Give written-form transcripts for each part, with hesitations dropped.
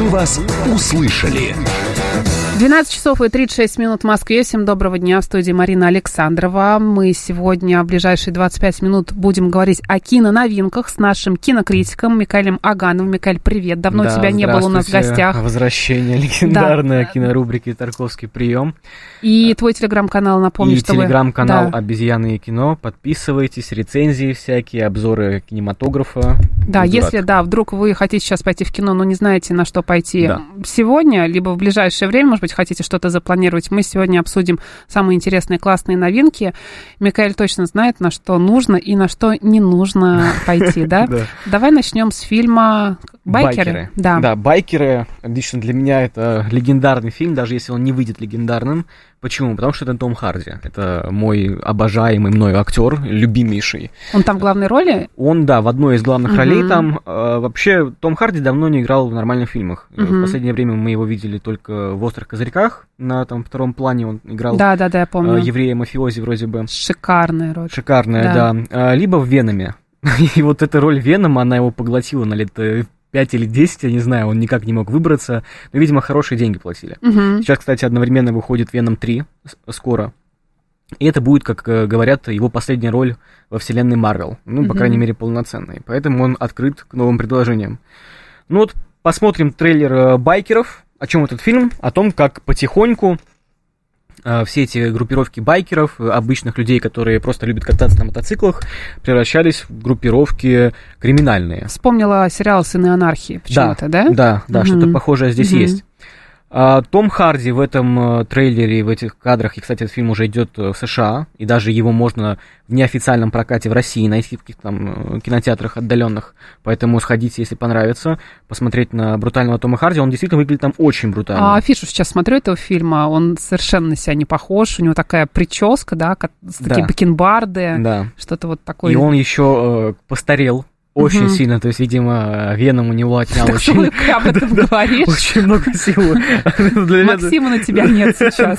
Мы вас услышали. 12 часов и 36 минут в Москве. Всем доброго дня. В студии Марина Александрова. Мы сегодня в ближайшие 25 минут будем говорить о киноновинках с нашим кинокритиком Микаэлем Агановым. Микаэль, привет. Давно тебя не было у нас в гостях. Возвращение, легендарная кинорубрики «Тарковский прием». И твой телеграм-канал, напомню, что телеграм-канал «Обезьяны и кино». Подписывайтесь, рецензии всякие, обзоры кинематографа. Да, если, вдруг вы хотите сейчас пойти в кино, но не знаете, на что пойти сегодня, либо в ближайшее время, может быть, хотите что-то запланировать, мы сегодня обсудим самые интересные, классные новинки. Микаэль точно знает, на что нужно и на что не нужно пойти, да? Давай начнем с фильма «Байкеры». Да, «Байкеры». Лично для меня это легендарный фильм, даже если он не выйдет легендарным. Почему? Потому что это Том Харди. Это мой обожаемый мною актер, любимейший. Он там в главной роли? Он, в одной из главных ролей там. Вообще, Том Харди давно не играл в нормальных фильмах. В последнее время мы его видели только в «Острых козырьках». На втором плане он играл я помню. Еврея-мафиози вроде бы. Шикарная роль. Шикарная, да. Либо в «Веноме». И вот эта роль Венома, она его поглотила на лет 5 или 10, я не знаю, он никак не мог выбраться, но, видимо, хорошие деньги платили. Сейчас, кстати, одновременно выходит «Веном 3» скоро, и это будет, как говорят, его последняя роль во вселенной Марвел, по крайней мере, полноценной, поэтому он открыт к новым предложениям. Посмотрим трейлер «Байкеров». О чем этот фильм? О том, как потихоньку все эти группировки байкеров, обычных людей, которые просто любят кататься на мотоциклах, превращались в группировки криминальные. Вспомнила сериал «Сыны анархии» почему-то, да? Да, что-то похожее здесь есть. Том Харди в этом трейлере, в этих кадрах, и, кстати, этот фильм уже идет в США, и даже его можно в неофициальном прокате в России найти в каких-то там кинотеатрах отдаленных, поэтому сходите, если понравится, посмотреть на брутального Тома Харди, он действительно выглядит там очень брутально. Афишу сейчас смотрю этого фильма, он совершенно на себя не похож, у него такая прическа, такие бакенбарды, что-то вот такое. И он еще постарел. Очень сильно, то есть, видимо, Веном у него отнял очень... Ты об этом говоришь? Очень много сил. Максима на тебя нет сейчас.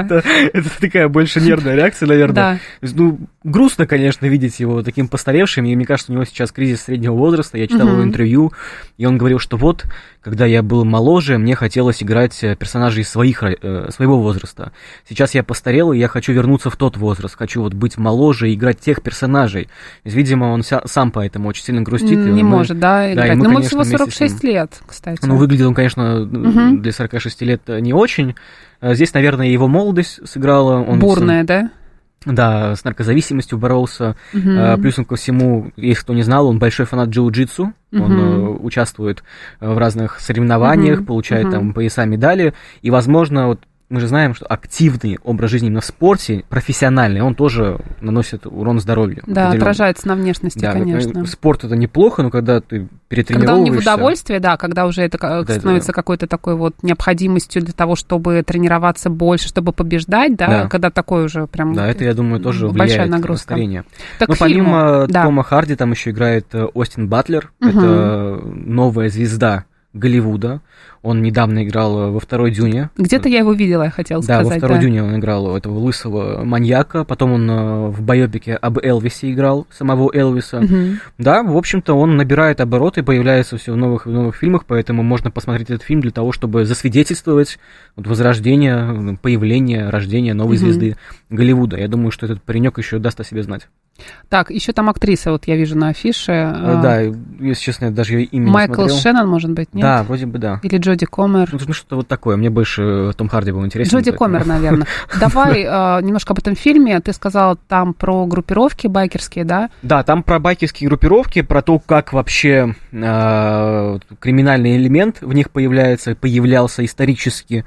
Это такая больше нервная реакция, наверное. Грустно, конечно, видеть его таким постаревшим, и мне кажется, у него сейчас кризис среднего возраста. Я читал его интервью, и он говорил, что когда я был моложе, мне хотелось играть персонажей своего возраста. Сейчас я постарел, и я хочу вернуться в тот возраст, хочу быть моложе и играть тех персонажей. То есть, видимо, он сам поэтому очень сильно грустит. Не может, играть. Но ему всего 46 лет, кстати. Выглядел он, конечно, для 46 лет не очень. Здесь, наверное, его молодость сыграла. Бурная, да? Да, с наркозависимостью боролся. Плюсом ко всему, если кто не знал, он большой фанат джиу-джитсу. Он участвует в разных соревнованиях, получает там пояса, медали. И, возможно, мы же знаем, что активный образ жизни именно в спорте, профессиональный, он тоже наносит урон здоровью. Да, отражается на внешности, конечно. Спорт это неплохо, но когда ты перетренировываешься... Когда он не в удовольствие, когда уже это становится какой-то такой необходимостью для того, чтобы тренироваться больше, чтобы побеждать, когда такой уже прям... Да, это, я думаю, тоже большая влияет на нагрузка. старение. Но помимо Тома Харди, там еще играет Остин Батлер, это новая звезда Голливуда. Он недавно играл во «Второй Дюне». Где-то я его видела, я хотела сказать. Да, во «Второй Дюне» он играл этого лысого маньяка. Потом он в байопике об Элвисе играл, самого Элвиса. Да, в общем-то, он набирает обороты, появляется все в новых фильмах, поэтому можно посмотреть этот фильм для того, чтобы засвидетельствовать возрождение, появление, рождение новой звезды Голливуда. Я думаю, что этот паренек еще даст о себе знать. Так, еще там актриса, я вижу на афише. Да, если честно, я даже ее имя Майкл не смотрел. Шеннон, может быть, нет? Да, вроде бы да. Или Джоди Комер. Что-то такое. Мне больше Том Харди был интересен. Джоди Комер, наверное. Давай немножко об этом фильме. Ты сказал там про группировки байкерские, да? Да, там про байкерские группировки, про то, как вообще криминальный элемент в них появлялся исторически.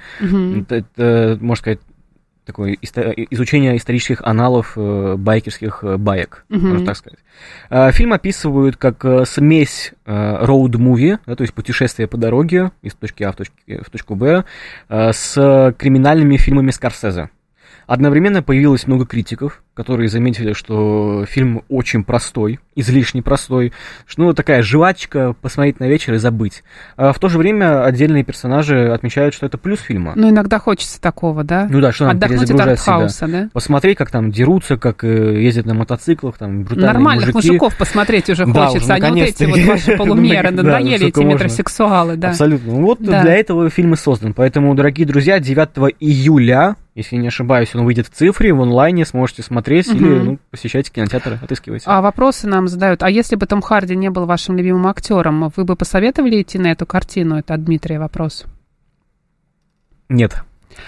Это, можно сказать, такое изучение исторических аналов байкерских баек, можно так сказать. Фильм описывают как смесь роуд-муви, то есть путешествие по дороге из точки А в точку Б, с криминальными фильмами Скорсезе. Одновременно появилось много критиков, которые заметили, что фильм очень простой, излишне простой, что, ну, такая жвачка, посмотреть на вечер и забыть. А в то же время отдельные персонажи отмечают, что это плюс фильма. Ну, иногда хочется такого, да? Ну да, что нам перезагружать себя. Артхауса, да? Посмотреть, как там дерутся, как ездят на мотоциклах, там брутальные нормальных мужики. мужиков посмотреть уже да, хочется, уже, а не вот эти вот ваши полумеры, надоели эти метросексуалы, да. Абсолютно. Вот для этого фильм и создан. Поэтому, дорогие друзья, 9 июля, если не ошибаюсь, он выйдет в цифре, в онлайне, сможете смотреть или посещайте кинотеатры, отыскивайте. А вопросы нам задают. А если бы Том Харди не был вашим любимым актером, вы бы посоветовали идти на эту картину? Это от Дмитрия вопрос. Нет.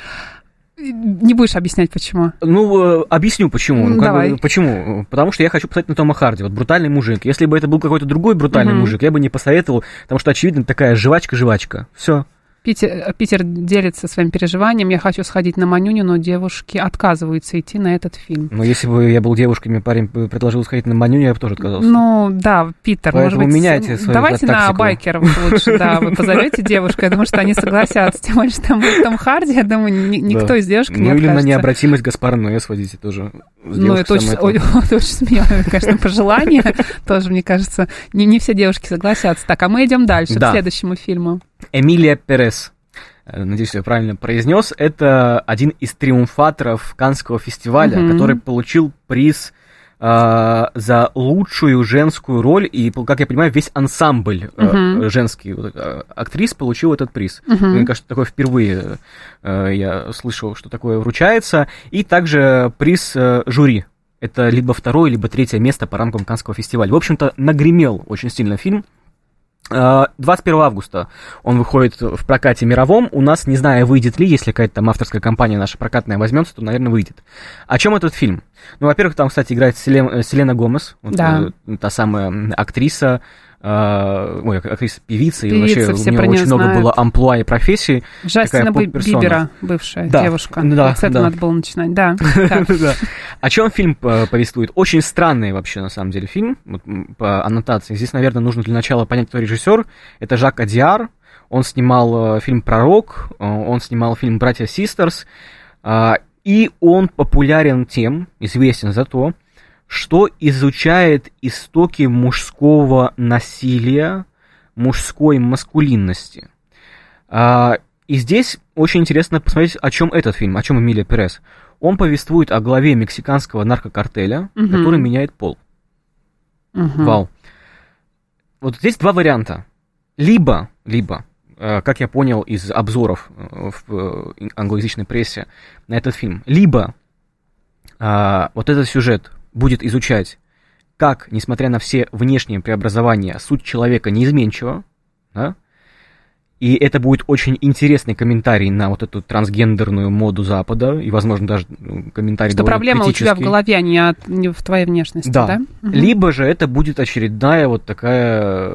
Не будешь объяснять, почему? Ну, объясню, почему. Ну, давай. Почему? Потому что я хочу посмотреть на Тома Харди. Вот брутальный мужик. Если бы это был какой-то другой брутальный мужик, я бы не посоветовал, потому что, очевидно, такая жвачка-жвачка. Все. Питер делится своим переживанием. Я хочу сходить на Манюню, но девушки отказываются идти на этот фильм. Ну, если бы я был девушкой, мне парень предложил сходить на Манюню, я бы тоже отказался. Ну, да, Питер, поэтому может быть, меняйте свою давайте тактику. на байкеров лучше, да, вы позовете девушку, я думаю, что они согласятся. Тем более, что там будет Том Харди, я думаю, никто из девушек не откажется. Ну, или на необратимость Гаспара Ноэ сводите тоже. Ну, это очень смелое, конечно, пожелание. Тоже, мне кажется, не все девушки согласятся. Так, а мы идем дальше, к следующему фильму. Эмилия Перес. Надеюсь, я правильно произнес. Это один из триумфаторов Каннского фестиваля, который получил приз за лучшую женскую роль. И, как я понимаю, весь ансамбль женский актрис получил этот приз. Мне кажется, такое впервые я слышал, что такое вручается. И также приз жюри. Это либо 2-е, либо 3-е место по рамкам Каннского фестиваля. В общем-то, нагремел очень сильно фильм. 21 августа он выходит в прокате мировом. У нас, не знаю, выйдет ли, если какая-то там авторская компания наша прокатная возьмется, то, наверное, выйдет. О чем этот фильм? Ну, во-первых, там, кстати, играет Селена Гомес, вот, та самая актриса, актриса-певица, и вообще у нее очень много было амплуа и профессий. Джастина Бибера, бывшая девушка. Да, с этого надо было начинать, да. О чем фильм повествует? Очень странный вообще, на самом деле, фильм, по аннотации. Здесь, наверное, нужно для начала понять, кто режиссер. Это Жак Одиар. Он снимал фильм «Пророк», он снимал фильм «Братья Систерс», и он популярен тем, известен за то, что изучает истоки мужского насилия, мужской маскулинности. И здесь очень интересно посмотреть, о чем этот фильм, о чем Эмилия Перес. Он повествует о главе мексиканского наркокартеля, который меняет пол. Вау. Вот здесь два варианта. Либо, как я понял из обзоров в англоязычной прессе на этот фильм, либо вот этот сюжет будет изучать, как, несмотря на все внешние преобразования, суть человека неизменчива, да? И это будет очень интересный комментарий на вот эту трансгендерную моду Запада, и, возможно, даже комментарий что довольно проблема критический. У тебя в голове, а не в твоей внешности, да? Либо же это будет очередная вот такая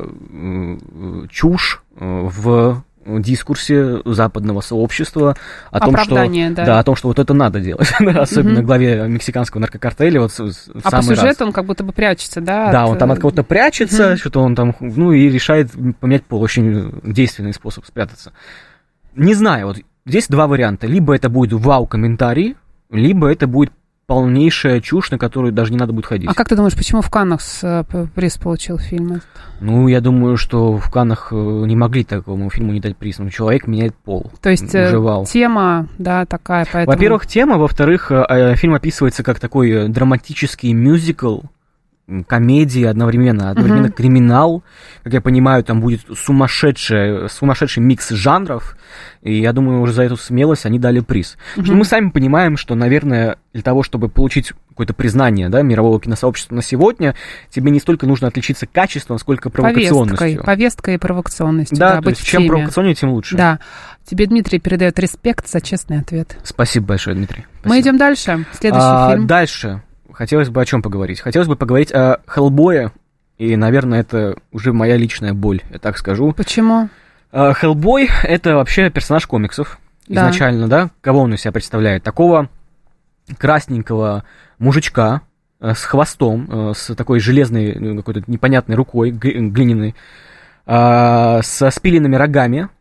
чушь в дискурсе западного сообщества о том, что вот это надо делать, особенно главе мексиканского наркокартеля. Вот а по сюжету он как будто бы прячется, да? Да, он там от кого-то прячется, что-то он там, и решает поменять пол. Очень действенный способ спрятаться. Не знаю, вот здесь два варианта. Либо это будет вау-комментарий, либо это будет полнейшая чушь, на которую даже не надо будет ходить. А как ты думаешь, почему в Каннах приз получил фильм? Ну, я думаю, что в Каннах не могли такому фильму не дать приз. «Человек меняет пол». То есть тема, да, такая, поэтому... Во-первых, тема, во-вторых, фильм описывается как такой драматический мюзикл, комедия одновременно криминал. Как я понимаю, там будет сумасшедший микс жанров, и я думаю, уже за эту смелость они дали приз. Потому что мы сами понимаем, что, наверное, для того, чтобы получить какое-то признание, да, мирового киносообщества на сегодня, тебе не столько нужно отличиться качеством, сколько провокационностью. Повесткой и провокационностью. Да, то есть чем провокационнее, тем лучше. Да. Тебе Дмитрий передает респект за честный ответ. Спасибо большое, Дмитрий. Спасибо. Мы идем дальше. Следующий фильм. Дальше. Хотелось бы о чем поговорить? Хотелось бы поговорить о Хеллбое, и, наверное, это уже моя личная боль, я так скажу. Почему? Хеллбой — это вообще персонаж комиксов изначально, да? Кого он из себя представляет? Такого красненького мужичка с хвостом, с такой железной, какой-то непонятной рукой, глиняной, со спиленными рогами,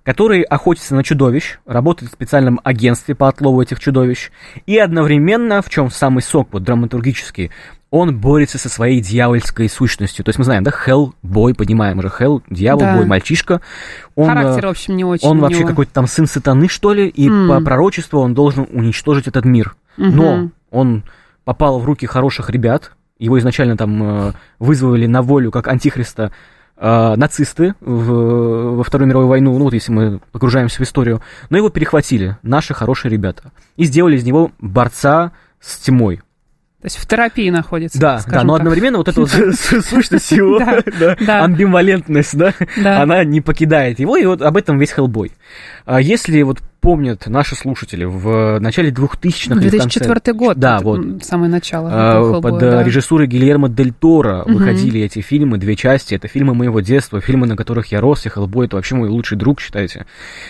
который охотится на чудовищ, работает в специальном агентстве по отлову этих чудовищ, и одновременно, в чем самый сок вот, драматургический, он борется со своей дьявольской сущностью. То есть мы знаем, да, Хеллбой, понимаем же, Хелл, дьявол, бой, мальчишка. Характер, в общем, не очень. Он вообще какой-то там сын сатаны, что ли, и по пророчеству он должен уничтожить этот мир. Но он попал в руки хороших ребят, его изначально там вызвали на волю как антихриста нацисты во Вторую мировую войну, ну вот если мы погружаемся в историю, но его перехватили наши хорошие ребята и сделали из него борца с тьмой. То есть в терапии находится. Да, но одновременно вот эта вот сущность его, амбивалентность, она не покидает его, и вот об этом весь Хеллбой. Если вот помнят наши слушатели в начале 2000-х... 2004 год, да, вот, самое начало. Под режиссурой Гильермо Дель Торо выходили эти фильмы, 2 части, это фильмы моего детства, фильмы, на которых я рос, и Хеллбой — это вообще мой лучший друг, считайте.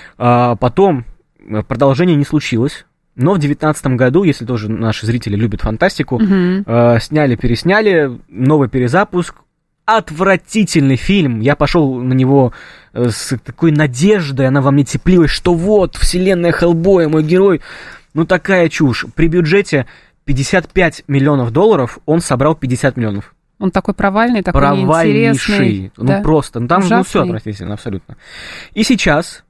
Потом продолжение не случилось. Но в 2019 году, если тоже наши зрители любят фантастику, сняли-пересняли, новый перезапуск, отвратительный фильм. Я пошел на него с такой надеждой, она во мне теплилась, что вот, вселенная Хеллбоя, мой герой. Ну, такая чушь. При бюджете $55 миллионов он собрал 50 миллионов. Он такой провальный, такой неинтересный. Ну, просто. Ну, там же все отвратительно, абсолютно. И сейчас...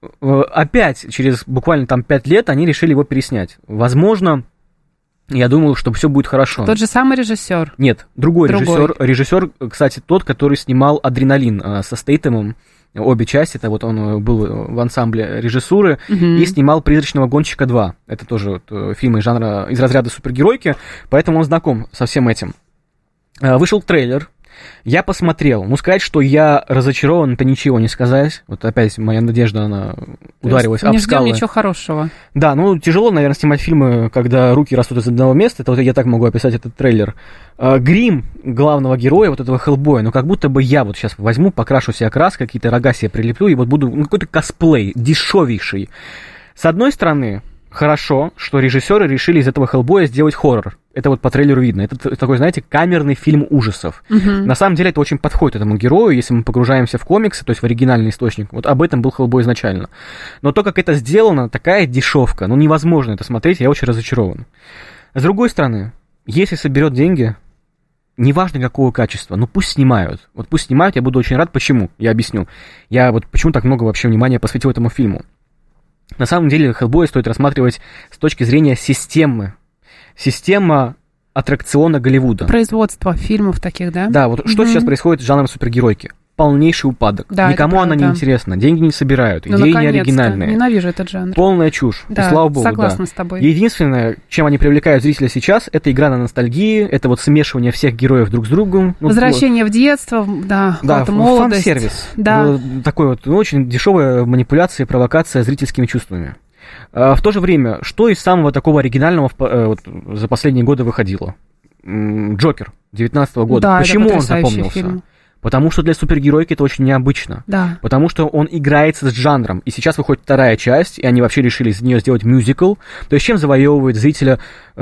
Опять, через буквально там 5 лет, они решили его переснять. Возможно, я думал, что все будет хорошо. Тот же самый режиссер? Нет, другой. Режиссер, кстати, тот, который снимал «Адреналин» со Стейтемом. Обе части, это вот он был в ансамбле режиссуры, и снимал «Призрачного гонщика 2». Это тоже вот фильмы жанра из разряда супергеройки, поэтому он знаком со всем этим. Вышел трейлер. Я посмотрел. Ну, сказать, что я разочарован, это ничего не сказать. Вот опять моя надежда, она ударилась об скалы. Не ждем ничего хорошего. Да, ну, тяжело, наверное, снимать фильмы, когда руки растут из одного места. Это вот я так могу описать этот трейлер. Грим главного героя, вот этого Хеллбоя, ну, как будто бы я вот сейчас возьму, покрашу себе краской, какие-то рога себе прилеплю, и вот буду, ну, какой-то косплей, дешевейший. С одной стороны... Хорошо, что режиссеры решили из этого Хеллбоя сделать хоррор. Это вот по трейлеру видно. Это такой, знаете, камерный фильм ужасов. На самом деле это очень подходит этому герою, если мы погружаемся в комиксы, то есть в оригинальный источник. Вот об этом был Хеллбой изначально. Но то, как это сделано, такая дешевка. Ну, невозможно это смотреть, я очень разочарован. С другой стороны, если соберет деньги, неважно какого качества, ну пусть снимают. Вот пусть снимают, я буду очень рад. Почему? Я объясню. Я вот почему так много вообще внимания посвятил этому фильму. На самом деле Хеллбоя стоит рассматривать с точки зрения системы. Система аттракциона Голливуда. Производство фильмов таких, да? Да, вот что сейчас происходит с жанром супергеройки? Полнейший упадок. Да, никому она не интересна, деньги не собирают, идеи не оригинальные. Ненавижу этот жанр. Полная чушь. Да, и слава богу, согласна с тобой. Единственное, чем они привлекают зрителя сейчас, это игра на ностальгии, это вот смешивание всех героев друг с другом. Возвращение в детство, да, молодость. Фан-сервис. Да. Такой вот очень дешевая манипуляция и провокация зрительскими чувствами. В то же время, что из самого такого оригинального вот, за последние годы выходило? Джокер 19 года. Да, почему он запомнился? Фильм. Потому что для супергеройки это очень необычно. Да. Потому что он играется с жанром. И сейчас выходит 2 часть, и они вообще решили из нее сделать мюзикл. То есть чем завоевывает зрителя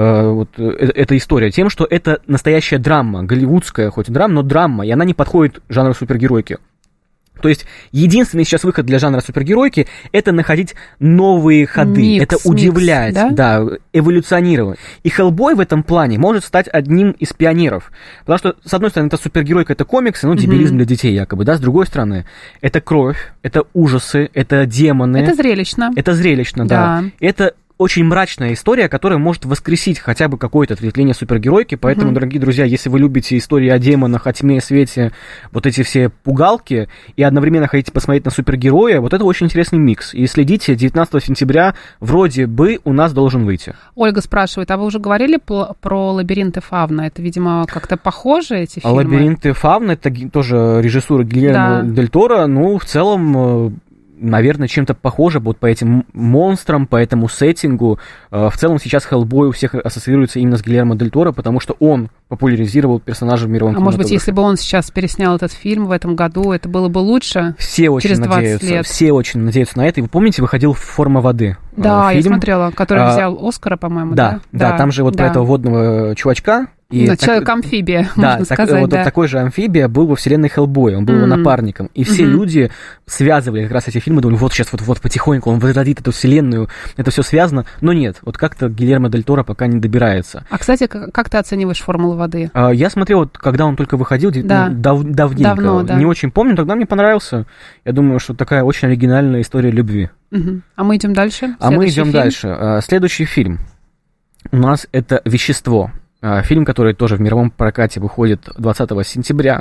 эта история? Тем, что это настоящая драма, голливудская хоть и драма, но драма, и она не подходит жанру супергеройки. То есть единственный сейчас выход для жанра супергеройки — это находить новые ходы, это удивлять, да, эволюционировать. И Хеллбой в этом плане может стать одним из пионеров. Потому что, с одной стороны, это супергеройка, это комиксы, ну, дебилизм для детей якобы, да, с другой стороны, это кровь, это ужасы, это демоны. Это зрелищно. Это зрелищно, да. Это очень мрачная история, которая может воскресить хотя бы какое-то ответвление супергеройки, поэтому, дорогие друзья, если вы любите истории о демонах, о тьме и свете, вот эти все пугалки, и одновременно хотите посмотреть на супергероя, вот это очень интересный микс. И следите, 19 сентября вроде бы у нас должен выйти. Ольга спрашивает, а вы уже говорили про «Лабиринты Фавна»? Это, видимо, как-то похоже, эти фильмы? «Лабиринты Фавна» — это тоже режиссура Гильермо Дель Торо, ну, в целом... Наверное, чем-то похоже вот по этим монстрам, по этому сеттингу. В целом сейчас Хеллбой у всех ассоциируется именно с Гильермо Дель Торо, потому что он популяризировал персонажа в мировом кинематографе. Может быть, если бы он сейчас переснял этот фильм в этом году, это было бы лучше? Все очень через 20 надеются, лет. Все очень надеются на это. И вы помните, выходил «Форма воды»? Да, фильм. Я смотрела, который взял Оскара, по-моему, да? Да, там же вот про этого водного чувачка. И человек-амфибия, можно сказать, вот такой же амфибия был во вселенной Хеллбоя, он был его напарником. И все люди связывали как раз эти фильмы, думали, вот сейчас вот потихоньку он возродит эту вселенную, это все связано. Но нет, вот как-то Гильермо дель Торо пока не добирается. А, кстати, как ты оцениваешь «Формулу воды»? Я смотрел, вот, когда он только выходил, давненько. Давно, да. Не очень помню, тогда мне понравился. Я думаю, что такая очень оригинальная история любви. А мы идем дальше? Дальше. Следующий фильм у нас это «Вещество». Фильм, который тоже в мировом прокате выходит 20 сентября.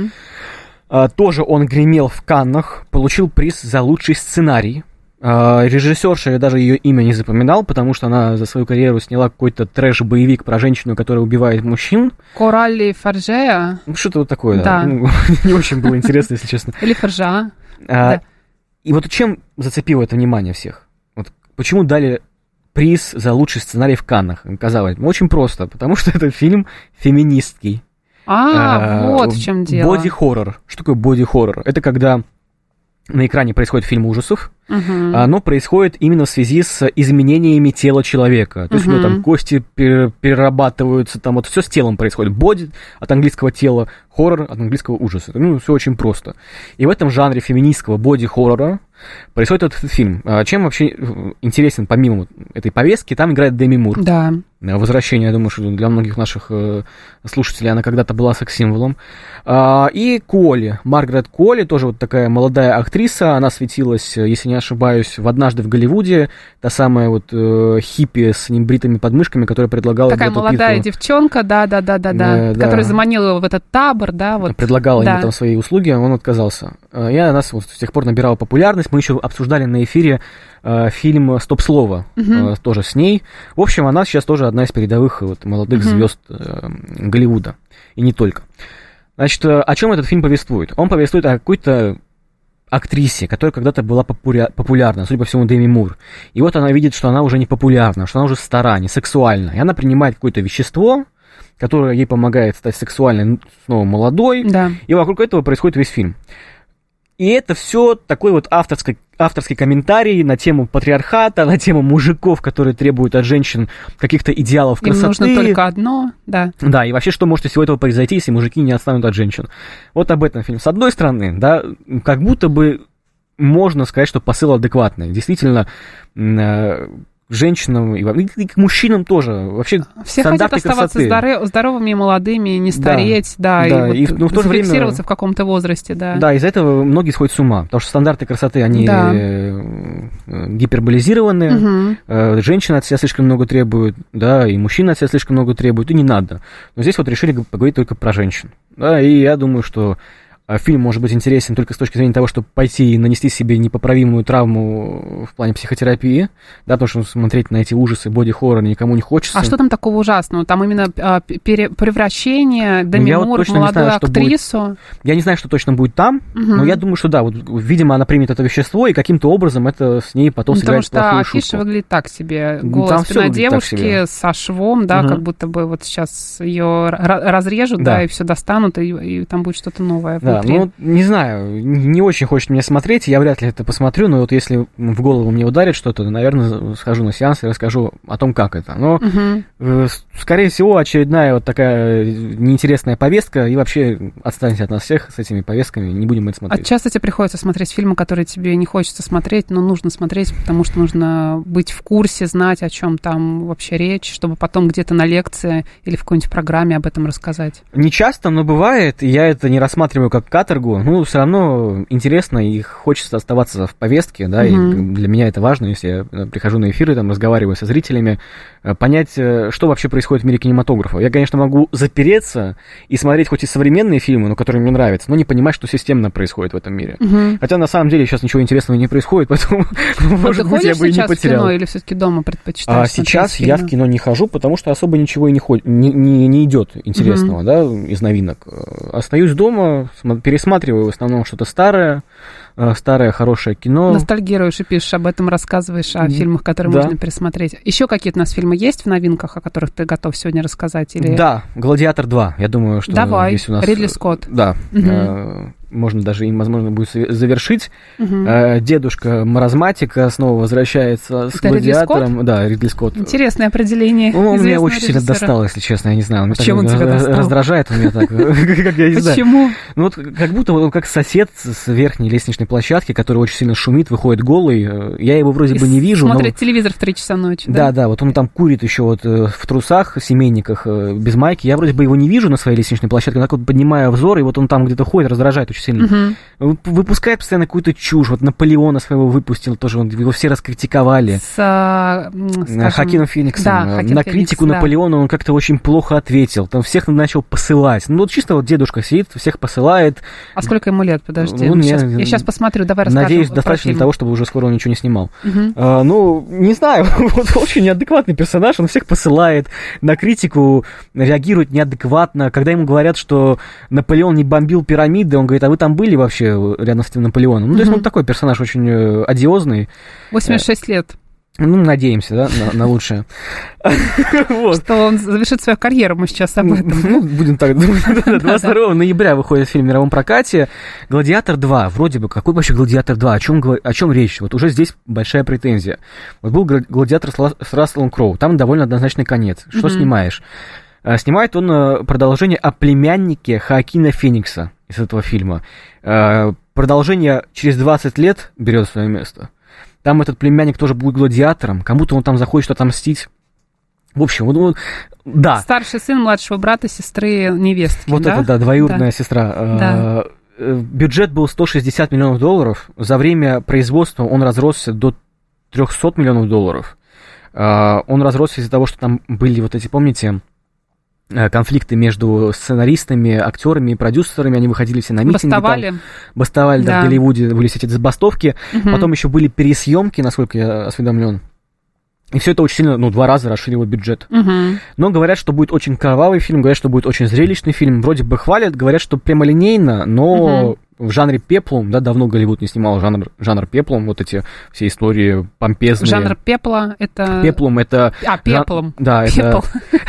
Тоже он гремел в Каннах, получил приз за лучший сценарий. Режиссерша, я даже ее имя не запоминал, потому что она за свою карьеру сняла какой-то трэш-боевик про женщину, которая убивает мужчин. Коралли Фаржеа? Что-то вот такое, да. Не очень было интересно, если честно. Или Фаржа. И вот чем зацепило это внимание всех? Вот почему дали приз за лучший сценарий в Каннах? Казалось, очень просто, потому что это фильм феминистский. Вот в чем дело. Боди-хоррор. Что такое боди-хоррор? Это когда на экране происходит фильм ужасов, но происходит именно в связи с изменениями тела человека. То есть у него там кости перерабатываются, там вот все с телом происходит. Боди от английского тела, хоррор от английского ужаса. Все очень просто. И в этом жанре феминистского боди-хоррора происходит этот фильм. Чем вообще интересен, помимо этой повестки, там играет Деми Мур. Да. «Возвращение», я думаю, что для многих наших слушателей она когда-то была секс-символом. И Куолли, Маргарет Куолли, тоже вот такая молодая актриса, она светилась, если не ошибаюсь, в «Однажды в Голливуде», та самая вот хиппи с небритыми подмышками, которая предлагала... Такая молодая девчонка, да, которая заманила его в этот табор, да. Вот. Предлагала ему там свои услуги, он отказался. И она вот с тех пор набирала популярность. Мы еще обсуждали на эфире фильм «Стоп-слово», тоже с ней. В общем, она сейчас тоже одна из передовых вот, молодых звезд Голливуда. И не только. Значит, о чем этот фильм повествует? Он повествует о какой-то актрисе, которая когда-то была популярна, судя по всему, Деми Мур. И вот она видит, что она уже не популярна, что она уже стара, не сексуальна. И она принимает какое-то вещество, которое ей помогает стать сексуальной, снова молодой. Да. И вокруг этого происходит весь фильм. И это все такой вот авторский комментарий на тему патриархата, на тему мужиков, которые требуют от женщин каких-то идеалов красоты. Им нужно только одно, да. Да, и вообще, что может из всего этого произойти, если мужики не отстанут от женщин. Вот об этом фильм. С одной стороны, да, как будто бы можно сказать, что посыл адекватный. Действительно, женщинам и к мужчинам тоже. Вообще все хотят оставаться здоровыми, молодыми, не стареть, и вот в то же время зафиксироваться в каком-то возрасте, да. Да, из-за этого многие сходят с ума, потому что стандарты красоты, они гиперболизированы, женщины от себя слишком много требуют, да, и мужчины от себя слишком много требуют, и не надо. Но здесь вот решили поговорить только про женщин. Да, и я думаю, что фильм может быть интересен только с точки зрения того, чтобы пойти и нанести себе непоправимую травму в плане психотерапии, да, потому что смотреть на эти ужасы боди-хоррора никому не хочется. А что там такого ужасного? Там именно превращение Деми Мур в молодую актрису? Я не знаю, что точно будет там, но я думаю, что да, вот, видимо, она примет это вещество, и каким-то образом это с ней потом сыграет плохую шутку. Потому что афиша выглядит так себе. Голая спина девушки со швом, да, как будто бы вот сейчас ее разрежут, да, и все достанут, и там будет что-то новое. Да, ну, не знаю, не очень хочет меня смотреть, я вряд ли это посмотрю, но вот если в голову мне ударит что-то, наверное, схожу на сеанс и расскажу о том, как это. Но, скорее всего, очередная вот такая неинтересная повестка, и вообще отстаньте от нас всех с этими повестками, не будем это смотреть. А часто тебе приходится смотреть фильмы, которые тебе не хочется смотреть, но нужно смотреть, потому что нужно быть в курсе, знать, о чем там вообще речь, чтобы потом где-то на лекции или в какой-нибудь программе об этом рассказать? Не часто, но бывает, и я это не рассматриваю как каторгу, ну, все равно интересно, и хочется оставаться в повестке, да, и для меня это важно, если я прихожу на эфиры, там, разговариваю со зрителями, понять, что вообще происходит в мире кинематографа. Я, конечно, могу запереться и смотреть хоть и современные фильмы, но которые мне нравятся, но не понимать, что системно происходит в этом мире. Хотя, на самом деле, сейчас ничего интересного не происходит, поэтому, может быть, я бы и не потерял. В кино или все-таки дома предпочитаешь сейчас я в кино не хожу, потому что особо ничего и не идет интересного, да, из новинок. Остаюсь дома, пересматриваю в основном что-то старое, хорошее кино. Ностальгируешь и пишешь об этом, рассказываешь о фильмах, которые можно пересмотреть. Еще какие-то у нас фильмы есть в новинках, о которых ты готов сегодня рассказать? Или... Да, «Гладиатор 2», я думаю, что давай, здесь у нас... Ридли Скотт. Да. можно даже им, возможно, будет завершить. Дедушка маразматика снова возвращается с «Гладиатором». Да, Ридли Скотт. Интересное определение. Он меня очень сильно достал, если честно, я не знаю. Почему он тебя достал? Раздражает он меня так. Почему? Ну вот как будто он как сосед с верхней лестничной площадки, который очень сильно шумит, выходит голый. Я его вроде бы не вижу. Смотрит телевизор в 3 часа ночи. Да, вот он там курит еще вот в трусах, в семейниках, без майки. Я вроде бы его не вижу на своей лестничной площадке, но так вот поднимаю взор, и вот он там где-то ходит, раздражает очень сильно. Выпускает постоянно какую-то чушь. Вот Наполеона своего выпустил тоже, его все раскритиковали. Хоакином Фениксом. Да, на критику Наполеона он как-то очень плохо ответил. Там всех начал посылать. Ну вот чисто вот дедушка сидит, всех посылает. А сколько ему лет? Подожди. Я сейчас посмотрю, давай расскажем. Надеюсь, достаточно для того, чтобы уже скоро он ничего не снимал. Ну, не знаю, вот очень неадекватный персонаж, он всех посылает, на критику реагирует неадекватно. Когда ему говорят, что Наполеон не бомбил пирамиды, он говорит, а вы там были вообще рядом с этим Наполеоном? Ну, то есть он такой персонаж очень одиозный. 86 лет. Ну, надеемся, да, на лучшее. Что он завершит свою карьеру, мы сейчас об этом. Ну, будем так думать. 22 ноября выходит фильм в мировом прокате. «Гладиатор 2». Вроде бы, какой вообще «Гладиатор 2»? О чем речь? Вот уже здесь большая претензия. Вот был «Гладиатор» с Расселом Кроу. Там довольно однозначный конец. Что снимаешь? Снимает он продолжение о племяннике Хоакина Феникса из этого фильма. Продолжение через 20 лет берет свое место. Там этот племянник тоже будет гладиатором, кому-то он там захочет отомстить. В общем, да. Старший сын младшего брата, сестры, невестки, вот да? это, да, двоюродная сестра. Да. Бюджет был $160 миллионов. За время производства он разросся до $300 миллионов. Он разросся из-за того, что там были вот эти, помните, конфликты между сценаристами, актерами и продюсерами, они выходили все на митинги. Бастовали, да, в Голливуде были все эти забастовки. Потом еще были пересъемки, насколько я осведомлен. И все это очень сильно, 2 раза расширило бюджет. Но говорят, что будет очень кровавый фильм, говорят, что будет очень зрелищный фильм. Вроде бы хвалят, говорят, что прямолинейно, но в жанре пеплум, да, давно Голливуд не снимал жанр пеплум, вот эти все истории помпезные. Жанр пепла, это... Пеплум, это... пеплум. Да, это...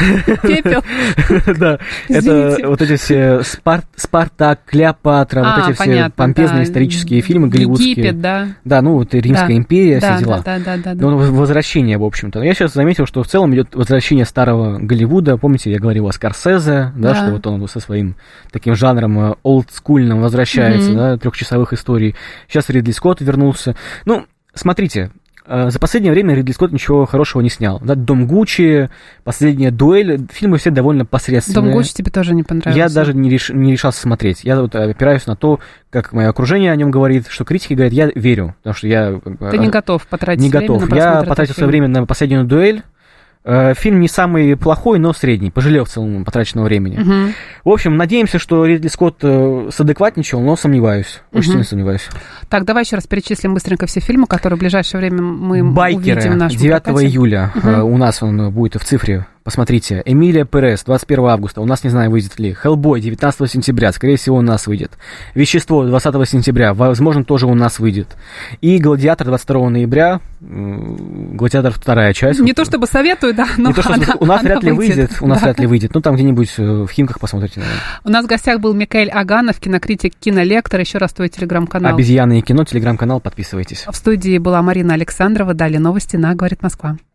Пепел. Да, это вот эти все Спартак, Клеопатра, вот эти все помпезные исторические фильмы голливудские. Египет, да. Да, вот Римская империя, все дела. Да. Возвращение, в общем-то. Я сейчас заметил, что в целом идет возвращение старого Голливуда. Помните, я говорил о Скорсезе, да, что вот он со своим таким жанром олдскульным возвращается, да, 3-часовых историй. Сейчас Ридли Скотт вернулся. Ну, смотрите, за последнее время Ридли Скотт ничего хорошего не снял. Да, «Дом Гуччи», «Последняя дуэль», фильмы все довольно посредственные. «Дом Гуччи» тебе тоже не понравился? Я даже не решался смотреть. Я вот опираюсь на то, как мое окружение о нем говорит, что критики говорят, я верю, потому что я... Ты не готов потратить время на просмотр. Я потратил свое время на «Последнюю дуэль». Фильм не самый плохой, но средний. Пожалел в целом потраченного времени. В общем, надеемся, что Ридли Скотт садекватничал, но сомневаюсь. Очень сильно сомневаюсь. Так, давай еще раз перечислим быстренько все фильмы, которые в ближайшее время мы увидим в нашем 9 июля у нас он будет в цифре. Посмотрите, «Эмилия Перес» 21 августа, у нас не знаю, выйдет ли. «Хеллбой» 19 сентября, скорее всего, у нас выйдет. «Вещество» 20 сентября, возможно, тоже у нас выйдет. И «Гладиатор» 22 ноября, «Гладиатор» 2 часть. Не то чтобы советую, да, но у нас вряд ли выйдет. У нас вряд ли выйдет. Ну, там где-нибудь в Химках посмотрите, наверное. У нас в гостях был Микаэль Аганов, кинокритик, кинолектор. Еще раз твой телеграм-канал. «Обезьяны и кино», телеграм-канал, подписывайтесь. В студии была Марина Александрова. Далее новости на «Говорит Москва».